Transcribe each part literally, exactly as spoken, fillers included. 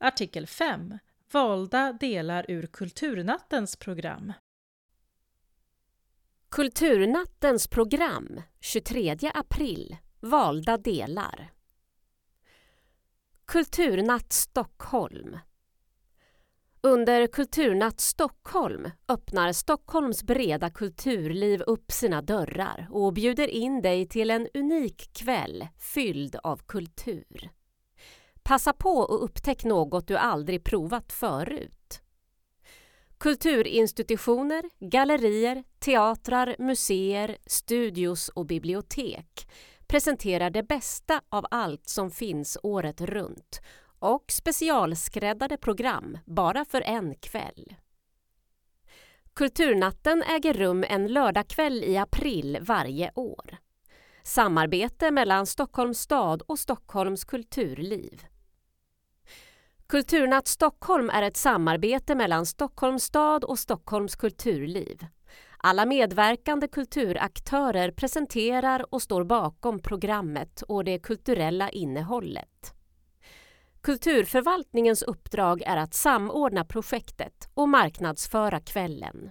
Artikel fem. Valda delar ur Kulturnattens program. Kulturnattens program tjugotredje april. Valda delar. Kulturnatt Stockholm. Under Kulturnatt Stockholm öppnar Stockholms breda kulturliv upp sina dörrar och bjuder in dig till en unik kväll fylld av kultur. Passa på och upptäck något du aldrig provat förut. Kulturinstitutioner, gallerier, teatrar, museer, studios och bibliotek presenterar det bästa av allt som finns året runt och specialskräddade program bara för en kväll. Kulturnatten äger rum en lördagkväll i april varje år. Samarbete mellan Stockholms stad och Stockholms kulturliv. Kulturnatt Stockholm är ett samarbete mellan Stockholms stad och Stockholms kulturliv. Alla medverkande kulturaktörer presenterar och står bakom programmet och det kulturella innehållet. Kulturförvaltningens uppdrag är att samordna projektet och marknadsföra kvällen.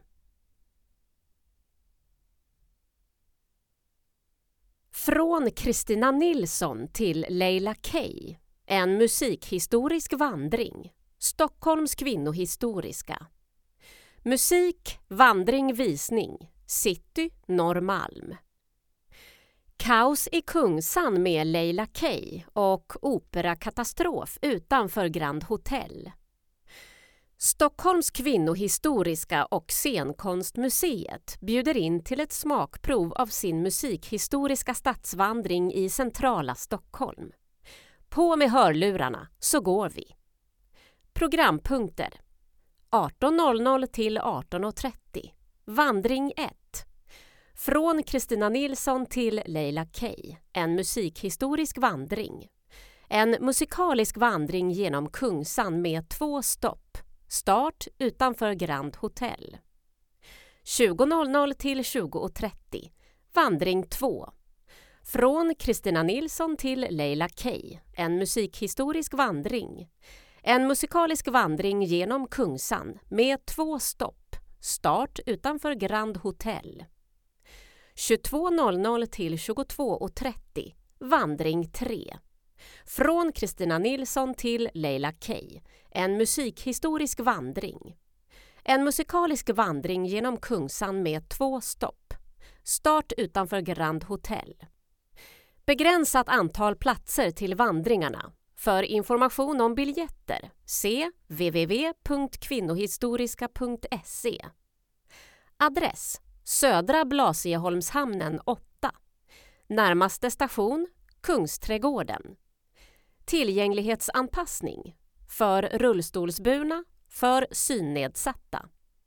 Från Christina Nilsson till Leila Kay. En musikhistorisk vandring. Stockholms kvinnohistoriska. Musik, vandring, visning. City, Norrmalm. Kaos i Kungsan med Leila Kay och operakatastrof utanför Grand Hotel. Stockholms kvinnohistoriska och scenkonstmuseet bjuder in till ett smakprov av sin musikhistoriska stadsvandring i centrala Stockholm. På med hörlurarna så går vi. Programpunkter. arton noll noll till arton trettio. Vandring ett. Från Christina Nilsson till Leila Kay. En musikhistorisk vandring. En musikalisk vandring genom Kungsan med två stopp. Start utanför Grand Hotel. tjugo noll noll till tjugo trettio. Vandring två. Från Christina Nilsson till Leila Kay. En musikhistorisk vandring. En musikalisk vandring genom Kungsan med två stopp. Start utanför Grand Hotel. tjugotvå noll noll till tjugotvå trettio. Vandring tre. Från Christina Nilsson till Leila Kay. En musikhistorisk vandring. En musikalisk vandring genom Kungsan med två stopp. Start utanför Grand Hotel. Begränsat antal platser till vandringarna. För information om biljetter, se w w w punkt kvinnohistoriska punkt se. Adress: Södra Blasieholmshamnen åtta. Närmaste station: Kungsträdgården. Tillgänglighetsanpassning. För rullstolsburna, för synnedsatta.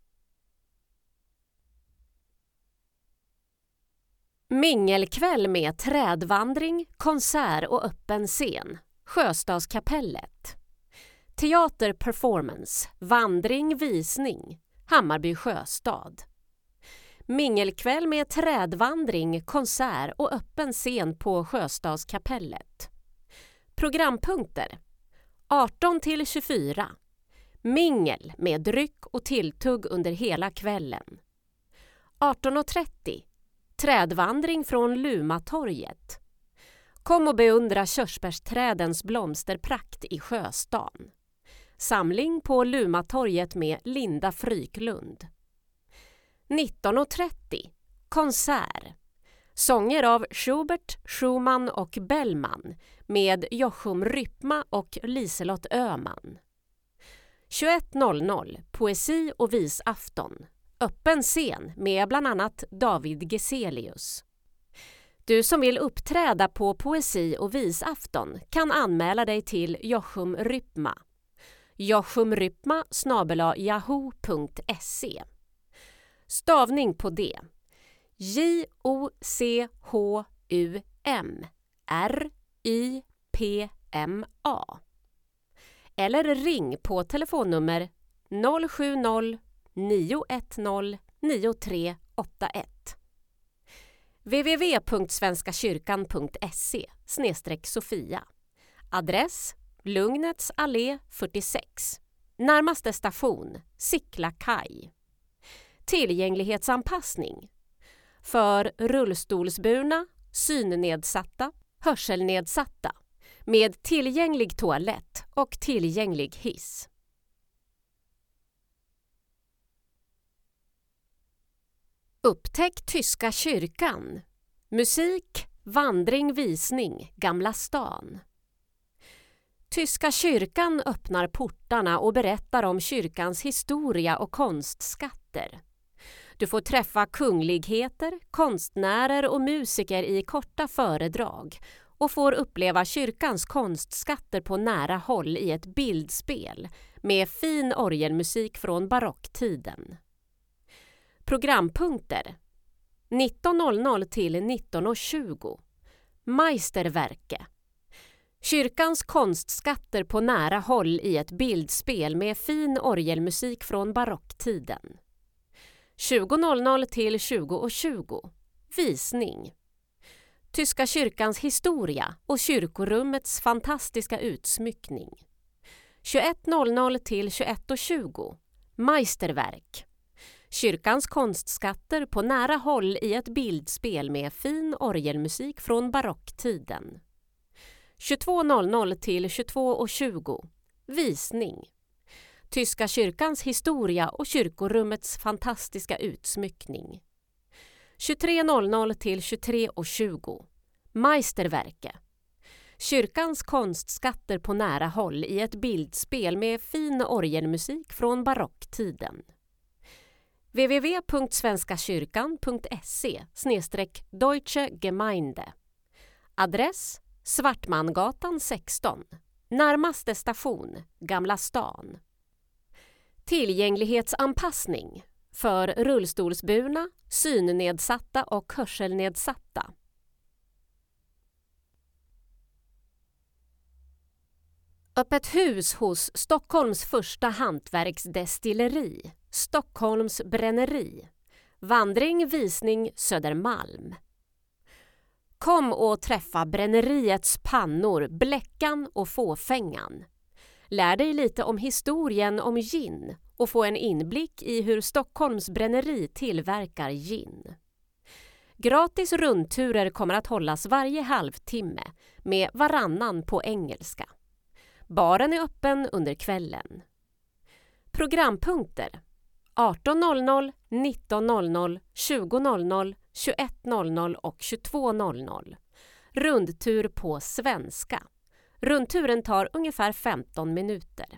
Mingelkväll med trädvandring, konsert och öppen scen. Sjöstadskapellet. Teaterperformance, vandring, visning. Hammarby sjöstad. Mingelkväll med trädvandring, konsert och öppen scen på Sjöstadskapellet. Programpunkter. arton till tjugofyra. Mingel med dryck och tilltugg under hela kvällen. arton trettio. Trädvandring från Lumatorget. Kom och beundra körsbärsträdens blomsterprakt i Sjöstan. Samling på Lumatorget med Linda Fryklund. nitton trettio. Konsert. Sånger av Schubert, Schumann och Bellman med Joachim Rypma och Liselott Öhman. tjugoett noll noll. Poesi och visafton. Öppen scen med bland annat David Geselius. Du som vill uppträda på poesi- och visafton kan anmäla dig till Joachim Rypma. Joachim Rypma snabel-a yahoo punkt se. Stavning på det. J O C H U M R Y P M A. Eller ring på telefonnummer noll sju noll nio ett noll nio tre åtta ett. w w w punkt svenska kyrkan punkt se slash Sofia. Adress: Lugnets allé fyrtiosex. Närmaste station, Sickla kaj. Tillgänglighetsanpassning. För rullstolsburna, synnedsatta, hörselnedsatta. Med tillgänglig toalett och tillgänglig hiss. Upptäck Tyska kyrkan. Musik, vandring, visning, Gamla stan. Tyska kyrkan öppnar portarna och berättar om kyrkans historia och konstskatter. Du får träffa kungligheter, konstnärer och musiker i korta föredrag och får uppleva kyrkans konstskatter på nära håll i ett bildspel med fin orgelmusik från barocktiden. Programpunkter nitton noll noll till nitton tjugo. Meisterwerke. Kyrkans konstskatter på nära håll i ett bildspel med fin orgelmusik från barocktiden. tjugo noll noll till tjugo tjugo. Visning. Tyska kyrkans historia och kyrkorummets fantastiska utsmyckning. tjugoett noll noll till tjugoett tjugo. Meisterwerk. Kyrkans konstskatter på nära håll i ett bildspel med fin orgelmusik från barocktiden. tjugotvå noll noll till tjugotvå tjugo. Visning. Tyska kyrkans historia och kyrkorummets fantastiska utsmyckning. tjugotre noll noll till tjugotre tjugo. Meisterwerke. Kyrkans konstskatter på nära håll i ett bildspel med fin orgelmusik från barocktiden. w w w punkt svenskakyrkan punkt se snedstreck Deutsche Gemeinde. Adress Svartmangatan sexton. Närmaste station, Gamla stan. Tillgänglighetsanpassning. För rullstolsburna, synnedsatta och hörselnedsatta. Öppet hus hos Stockholms första hantverksdestilleri, Stockholms bränneri. Vandring, visning, Södermalm. Kom och träffa bränneriets pannor, Bläckan och Fåfängan. Lär dig lite om historien om gin och få en inblick i hur Stockholms bränneri tillverkar gin. Gratis rundturer kommer att hållas varje halvtimme med varannan på engelska. Baren är öppen under kvällen. Programpunkter arton noll noll, nitton noll noll, tjugo noll noll, tjugoett noll noll och tjugotvå noll noll. Rundtur på svenska. Rundturen tar ungefär femton minuter.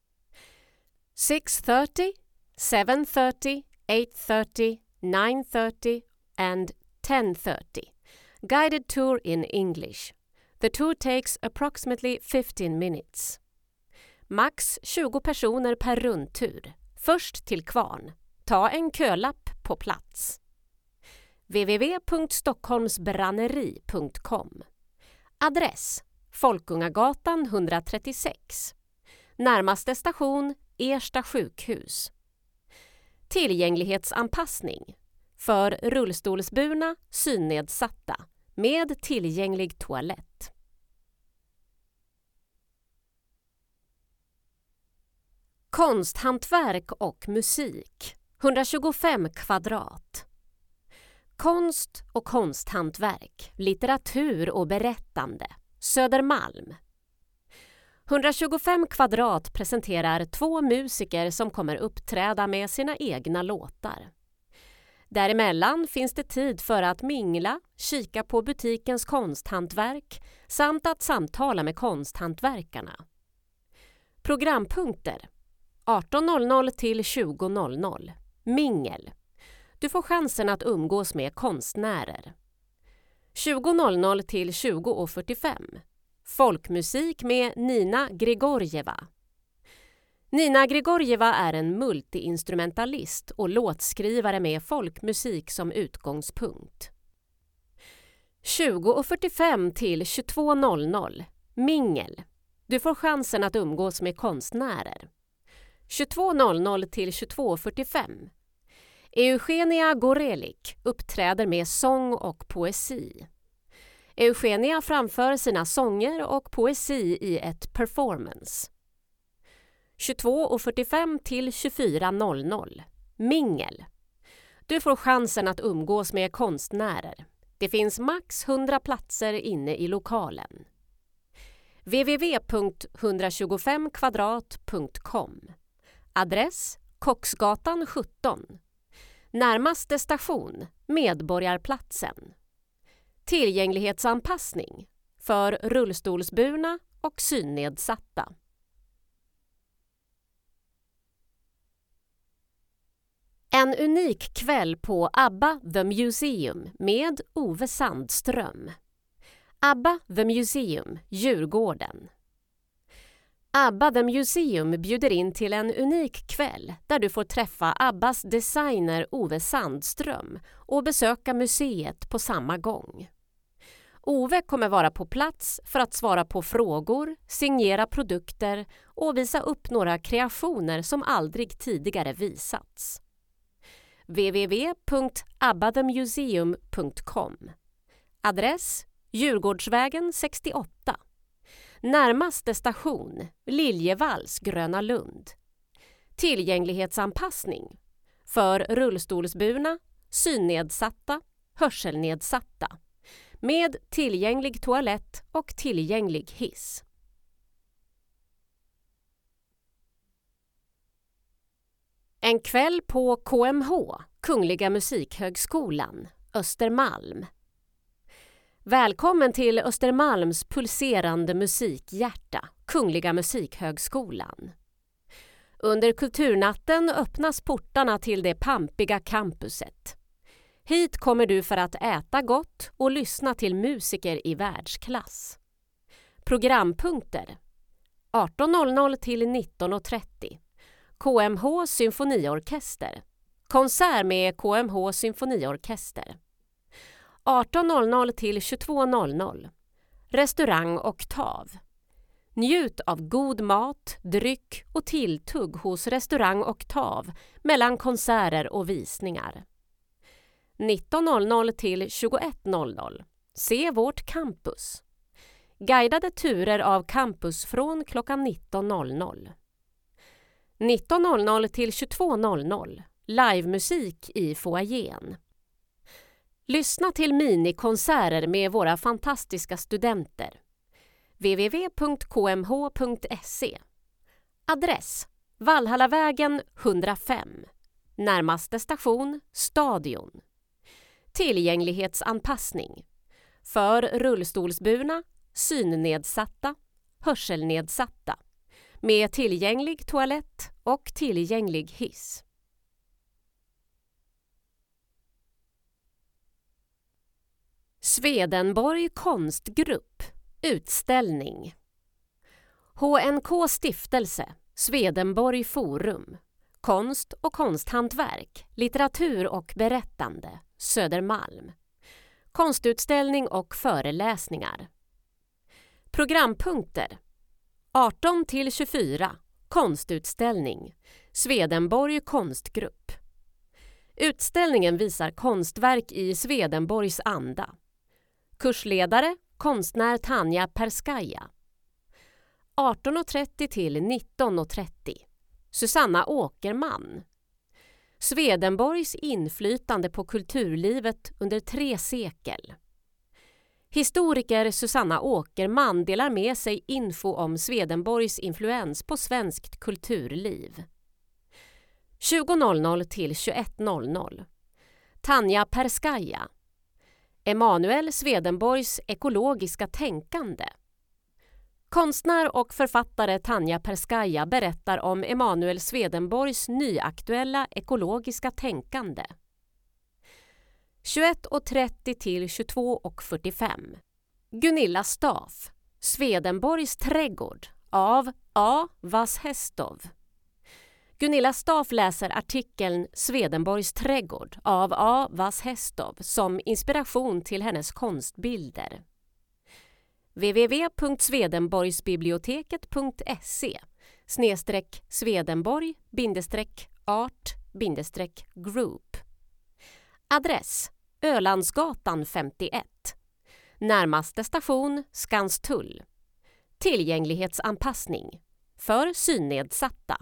sex thirty, seven thirty, eight thirty, nine thirty and ten thirty. Guided tour in English. The tour takes approximately fifteen minutes. Max tjugo personer per rundtur. Först till kvarn. Ta en kölapp på plats. w w w punkt stockholmsbranneri punkt com. Adress Folkungagatan etthundratrettiosex. Närmaste station Ersta sjukhus. Tillgänglighetsanpassning. För rullstolsburna, synnedsatta. Med tillgänglig toalett. Konsthantverk och musik. etthundratjugofem kvadrat. Konst och konsthantverk, litteratur och berättande. Södermalm. etthundratjugofem kvadrat presenterar två musiker som kommer uppträda med sina egna låtar. Däremellan finns det tid för att mingla, kika på butikens konsthantverk samt att samtala med konsthantverkarna. Programpunkter arton noll noll till tjugo noll noll. Mingel. Du får chansen att umgås med konstnärer. tjugo noll noll till tjugo fyrtiofem. Folkmusik med Nina Grigorjeva. Nina Grigorjeva är en multiinstrumentalist och låtskrivare med folkmusik som utgångspunkt. tjugo fyrtiofem till tjugotvå noll noll. Mingel. Du får chansen att umgås med konstnärer. tjugotvå noll noll till tjugotvå fyrtiofem. Eugenia Gorelik uppträder med sång och poesi. Eugenia framför sina sånger och poesi i ett performance. tjugotvå fyrtiofem till tjugofyra noll noll. Mingel. Du får chansen att umgås med konstnärer. Det finns max hundra platser inne i lokalen. w w w punkt etthundratjugofem kvadrat punkt com. Adress Kocksgatan sjutton. Närmaste station Medborgarplatsen. Tillgänglighetsanpassning för rullstolsburna och synnedsatta. En unik kväll på ABBA The Museum med Ove Sandström. ABBA The Museum, Djurgården. ABBA The Museum bjuder in till en unik kväll där du får träffa ABBAs designer Ove Sandström och besöka museet på samma gång. Ove kommer vara på plats för att svara på frågor, signera produkter och visa upp några kreationer som aldrig tidigare visats. w w w punkt abbathemuseum punkt com. Adress Djurgårdsvägen sextioåtta. Närmaste station Liljevalchs Gröna Lund. Tillgänglighetsanpassning för rullstolsburna, synnedsatta, hörselnedsatta med tillgänglig toalett och tillgänglig hiss. En kväll på K M H, Kungliga Musikhögskolan, Östermalm. Välkommen till Östermalms pulserande musikhjärta, Kungliga Musikhögskolan. Under kulturnatten öppnas portarna till det pampiga campuset. Hit kommer du för att äta gott och lyssna till musiker i världsklass. Programpunkter arton noll noll till nitton trettio. K M H symfoniorkester. Konsert med K M H symfoniorkester. arton noll noll till tjugotvå noll noll. Restaurang Oktav. Njut av god mat, dryck och tilltugg hos restaurang Oktav mellan konserter och visningar. nitton noll noll till tjugoett noll noll. Se vårt campus. Guidade turer av campus från klockan nitton noll noll. nitton noll noll till tjugotvå noll noll. Livemusik i foajén. Lyssna till minikonserter med våra fantastiska studenter. w w w punkt k m h punkt s e. Adress Valhallavägen hundrafem. Närmaste station Stadion. Tillgänglighetsanpassning för rullstolsburna, synnedsatta, hörselnedsatta med tillgänglig toalett och tillgänglig hiss. Swedenborg konstgrupp. Utställning. H N K stiftelse. Swedenborg forum. Konst och konsthantverk. Litteratur och berättande. Södermalm. Konstutställning och föreläsningar. Programpunkter. arton till tjugofyra. Konstutställning. Swedenborg konstgrupp. Utställningen visar konstverk i Swedenborgs anda. Kursledare, konstnär Tanja Perskaja. arton trettio till nitton trettio. Susanna Åkerman. Swedenborgs inflytande på kulturlivet under tre sekel. Historiker Susanna Åkerman delar med sig info om Swedenborgs influens på svenskt kulturliv. tjugo noll noll till tjugoett noll noll. Tanja Perskaja. Emanuel Swedenborgs ekologiska tänkande. Konstnär och författare Tanja Perskaja berättar om Emanuel Swedenborgs nyaktuella ekologiska tänkande. tjugoett trettio till tjugotvå fyrtiofem. Gunilla Staff. Swedenborgs trädgård av A. Vashestov. Gunilla Staff läser artikeln Swedenborgs trädgård av A. Vashestov som inspiration till hennes konstbilder. w w w punkt swedenborgsbiblioteket punkt se snedstreck Swedenborg bindestreck art bindestreck group. Adress Ölandsgatan femtioett. Närmaste station Skanstull. Tillgänglighetsanpassning för synnedsatta.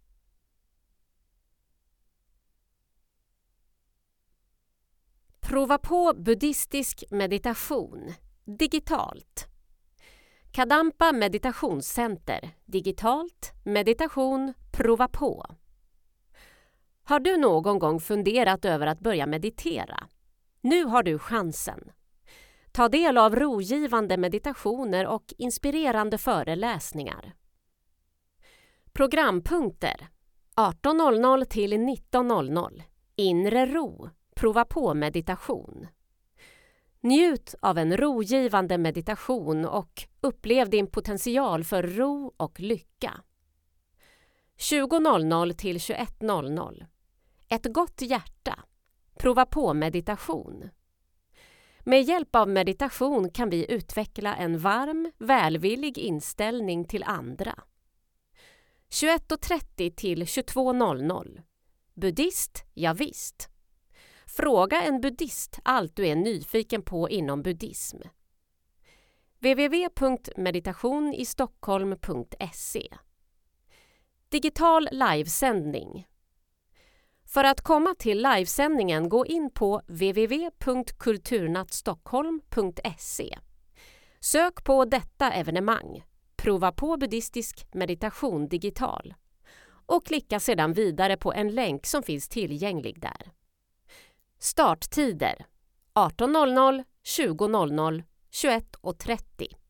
Prova på buddhistisk meditation digitalt. Kadampa meditationscenter digitalt meditation prova på. Har du någon gång funderat över att börja meditera? Nu har du chansen. Ta del av rogivande meditationer och inspirerande föreläsningar. Programpunkter arton noll noll till nitton noll noll. Inre ro. Prova på meditation. Njut av en rogivande meditation och upplev din potential för ro och lycka. tjugo noll noll till tjugoett noll noll. Ett gott hjärta. Prova på meditation. Med hjälp av meditation kan vi utveckla en varm, välvillig inställning till andra. tjugoett trettio till tjugotvå noll noll. Buddhist, ja visst. Fråga en buddhist allt du är nyfiken på inom buddhism. w w w punkt meditationiststockholm punkt se. Digital livesändning. För att komma till livesändningen gå in på w w w punkt kulturnattstockholm punkt se. Sök på detta evenemang, prova på buddhistisk meditation digital och klicka sedan vidare på en länk som finns tillgänglig där. Starttider arton noll noll, tjugo noll noll, tjugoett trettio.